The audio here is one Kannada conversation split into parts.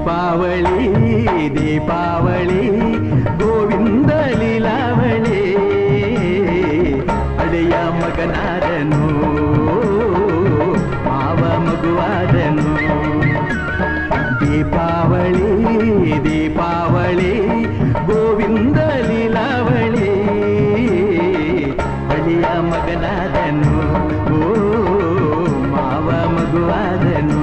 ದೀಪಾವಳಿ ದೀಪಾವಳಿ ಗೋವಿಂದ ಲೀಲಾವಳಿ ಅಡೆಯ ಮಗನಾದನು ಮಾವ ಮಗುವಾದನು ದೀಪಾವಳಿ ದೀಪಾವಳಿ ಗೋವಿಂದ ಲೀಲಾವಳಿ ಅಡೆಯ ಮಗನಾದನು ಮಾವ ಮಗುವಾದನು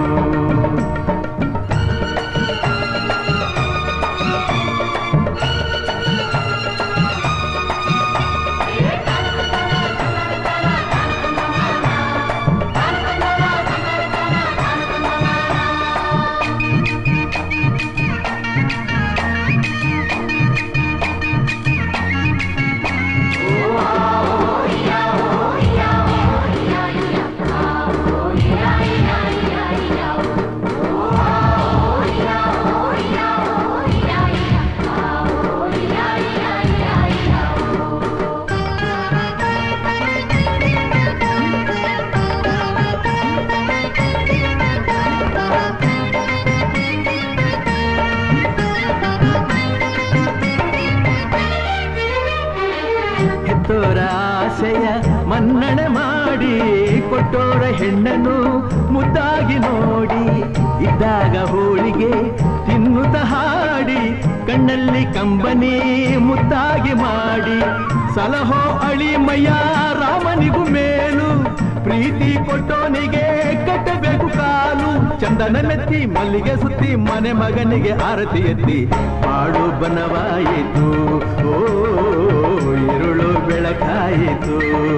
ಆಸೆಯ ಮನ್ನಣೆ ಮಾಡಿ ಕೊಟ್ಟೋರ ಹೆಣ್ಣನ್ನು ಮುದ್ದಾಗಿ ನೋಡಿ ಇದ್ದಾಗ ಹೋಳಿಗೆ ತಿನ್ನುತ್ತ ಹಾಡಿ ಕಣ್ಣಲ್ಲಿ ಕಂಬನಿ ಮುದ್ದಾಗಿ ಮಾಡಿ ಸಲಹೋ ಅಳಿಮಯ್ಯ ರಾಮನಿಗೂ ಮೇಲು ಪ್ರೀತಿ ಕೊಟ್ಟೋನಿಗೆ ಕಟ್ಟಬೇಕು ಕಾಲು ಚಂದನ ಮೆತ್ತಿ ಮಲ್ಲಿಗೆ ಸುತ್ತಿ ಮನೆ ಮಗನಿಗೆ ಆರತಿ ಎತ್ತಿ ಪಾಡು ಬನವಾಯಿತು ಓ ഇരുಳು ಬೆಳಕಾಯಿತು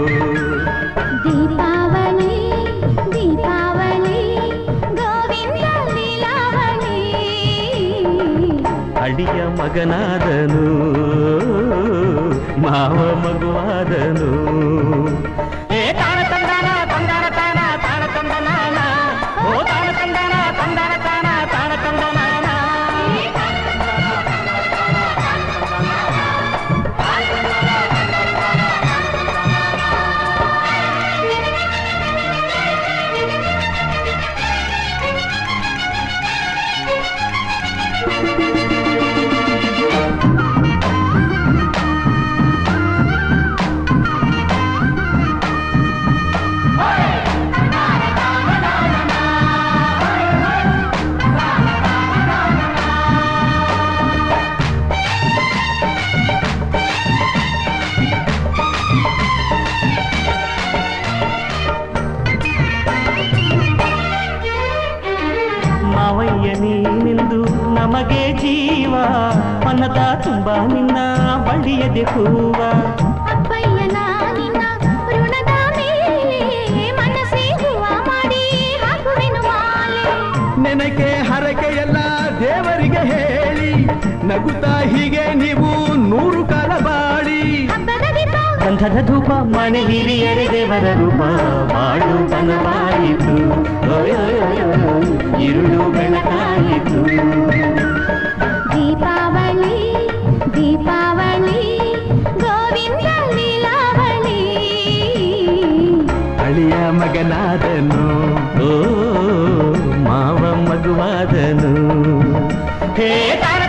ದೀಪಾವಳಿ ದೀಪಾವಳಿ ಗೋವಿಂದ ಲೀಲಾವಳಿ ಅಡಿಯ ಮಗನಾದನು ಮಾವ ಮಗುವಾದನು ನಮಗೆ ಜೀವ ಅನ್ನದ ತುಂಬ ನಿನ್ನ ಬಳ್ಳಿಯದೆ ಹೂವ ಅಪ್ಪಯ್ಯನ ನಿನ್ನ ಋಣದ ಮೇಲೆ ಮನಸ್ಸೇ ಹೂವ ಮಾಡಿ ಹಾಕುವೆನು ಮಾಲೆ ನೆನಕೆ ಹರಕೆಯೆಲ್ಲ ದೇವರಿಗೆ ಹೇಳಿ ನಗುತ್ತಾ ಹೀಗೆ ನೀವು 100 ಕಾಲ ಬಾಳಿ ಗಂಧದ ಧೂಪ ಮನೆ ಹಿರಿಯರೆ ದೇವರ ರೂಪ ಬಾಳು ಬನವಾಯಿತು ഇരുಳು ಬೆಳಕಾಯಿತು ದೀಪಾವಳಿ ದೀಪಾವಳಿ ಗೋವಿಂದ ಲೀಲಾವಳಿ ಅಳಿಯ ಮಗನಾದನು ಓ ಮಾವ ಮಗುವಾದನು ಹೇ